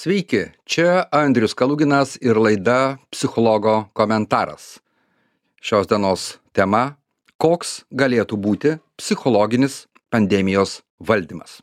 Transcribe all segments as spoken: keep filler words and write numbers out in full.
Sveiki, čia Andrius Kaluginas ir laida Psichologo komentaras. Šios dienos tema - koks galėtų būti psichologinis pandemijos valdymas.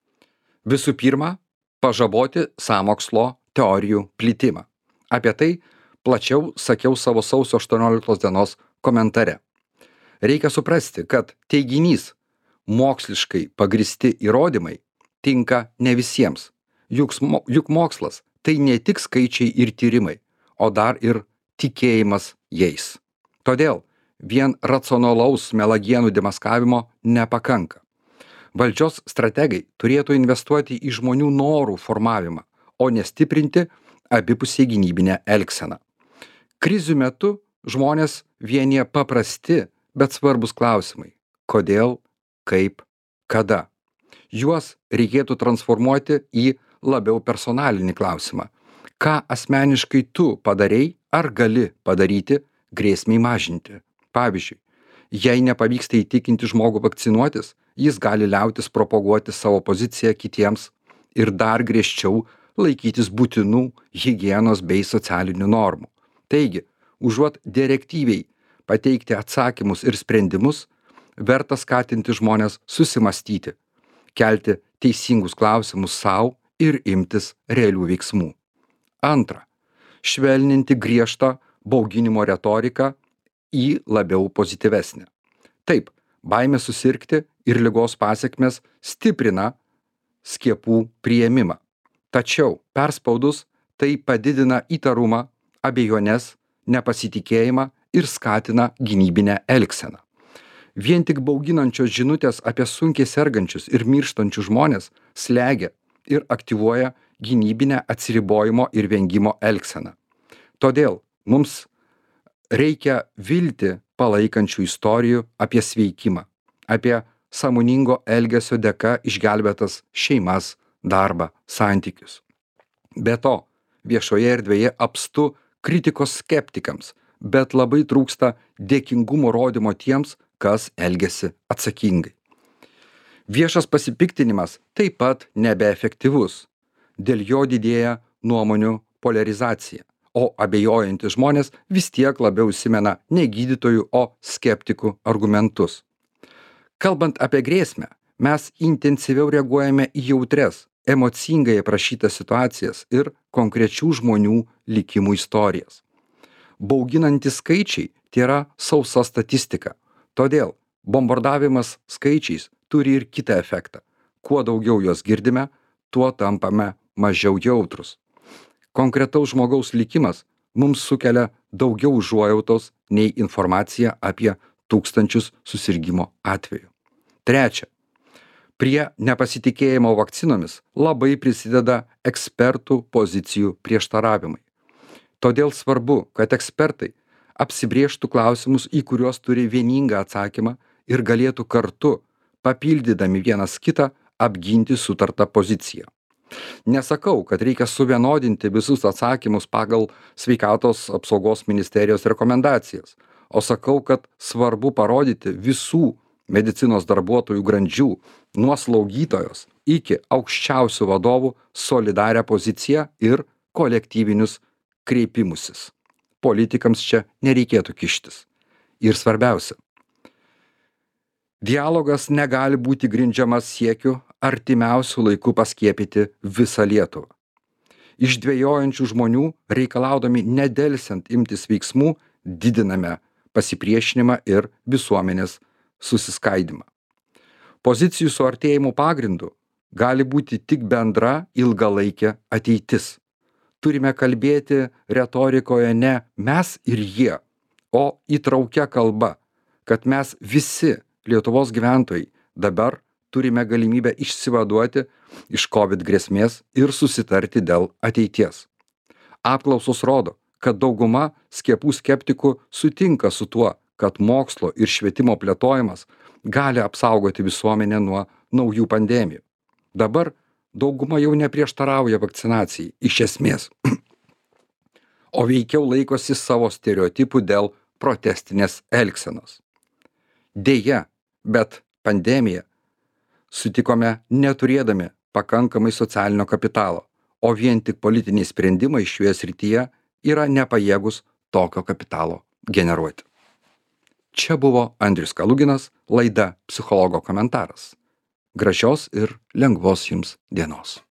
Visų pirma, pažaboti sąmokslo teorijų plitimą. Apie tai plačiau sakiau savo sausio aštuonioliktos dienos komentare. Reikia suprasti, kad teiginys moksliškai pagristi įrodymai tinka ne visiems. Juk, smo- juk mokslas tai ne tik skaičiai ir tyrimai, o dar ir tikėjimas jais. Todėl vien racionalaus melagienų demaskavimo nepakanka. Valdžios strategai turėtų investuoti į žmonių norų formavimą, o nestiprinti abipusiai gynybinę elgseną. Krizių metu žmonės vienija paprasti, bet svarbus klausimai - kodėl, kaip, kada. Juos reikėtų transformuoti į labiau personalinį klausimą. Ką asmeniškai tu padarei ar gali padaryti grėsmei mažinti? Pavyzdžiui, jei nepavyksta įtikinti žmogų vakcinuotis, jis gali liautis propaguoti savo poziciją kitiems ir dar griežčiau laikytis būtinų higienos bei socialinių normų. Taigi, užuot direktyviai pateikti atsakymus ir sprendimus, verta skatinti žmones susimastyti, kelti teisingus klausimus savo ir imtis realių veiksmų. Antra, švelninti griežtą bauginimo retoriką į labiau pozityvesnę. Taip, baimė susirgti ir ligos pasekmes stiprina skiepų priėmimą. Tačiau perspaudus tai padidina įtarumą, abejones, nepasitikėjimą ir skatina gynybinę elgseną. Vien tik bauginančios žinutės apie sunkiai sergančius ir mirštančius žmonės slegia ir aktyvuoja gynybinę atsiribojimo ir vengimo elgseną. Todėl mums reikia viltį palaikančių istorijų apie sveikimą, apie sąmoningo elgesio dėka išgelbėtas šeimas, darbą, santykius. Be to, viešoje erdvėje apstu kritikos skeptikams, bet labai trūksta dėkingumo rodymo tiems, kas elgiasi atsakingai. Viešas pasipiktinimas taip pat nebeefektyvus. Dėl jo didėja nuomonių poliarizacija, o abejojantys žmonės vis tiek labiau įsimena ne gydytojų, o skeptikų argumentus. Kalbant apie grėsmę, mes intensyviau reaguojame į jautres, emocingai aprašytas situacijas ir konkrečių žmonių likimų istorijas. Bauginantys skaičiai tai yra sausa statistika. Todėl bombardavimas skaičiais turi ir kitą efektą. Kuo daugiau jos girdime, tuo tampame mažiau jautrus. Konkretaus žmogaus likimas mums sukelia daugiau užuojautos nei informacija apie tūkstančius susirgimo atvejų. Trečia. Prie nepasitikėjimo vakcinomis labai prisideda ekspertų pozicijų prieštaravimai. Todėl svarbu, kad ekspertai apsibrėžtų klausimus, į kuriuos turi vieningą atsakymą ir galėtų kartu, papildydami vienas kitą, apginti sutartą poziciją. Nesakau, kad reikia suvienodinti visus atsakymus pagal sveikatos apsaugos ministerijos rekomendacijas, o sakau, kad svarbu parodyti visų medicinos darbuotojų grandžių, nuo slaugytojos iki aukščiausių vadovų solidarią poziciją ir kolektyvinius kreipimusis. Politikams čia nereikėtų kištis. Ir svarbiausia, dialogas negali būti grindžiamas siekiu artimiausių laikų paskiepyti visą Lietuvą. Iš dvejojančių žmonių reikalaudami nedelsiant imtis veiksmų didiname pasipriešinimą ir visuomenės susiskaidimą. Pozicijų suartėjimų pagrindu gali būti tik bendra ilgalaikė ateitis. Turime kalbėti retorikoje ne mes ir jie, o įtraukia kalba, kad mes visi Lietuvos gyventojai dabar turime galimybę išsivaduoti iš COVID grėsmės ir susitarti dėl ateities. Apklausos rodo, kad dauguma skiepų skeptikų sutinka su tuo, kad mokslo ir švietimo plėtojimas gali apsaugoti visuomenę nuo naujų pandemijų. Dabar dauguma jau neprieštarauja vakcinacijai iš esmės, o veikiau laikosi savo stereotipų dėl protestinės elgsenos. Deja, bet pandemiją sutikome neturėdami pakankamai socialinio kapitalo, o vien tik politiniai sprendimai šioje srityje yra nepajėgus tokio kapitalo generuoti. Čia buvo Andrius Kaluginas, laida Psichologo komentaras. Gražios ir lengvos jums dienos.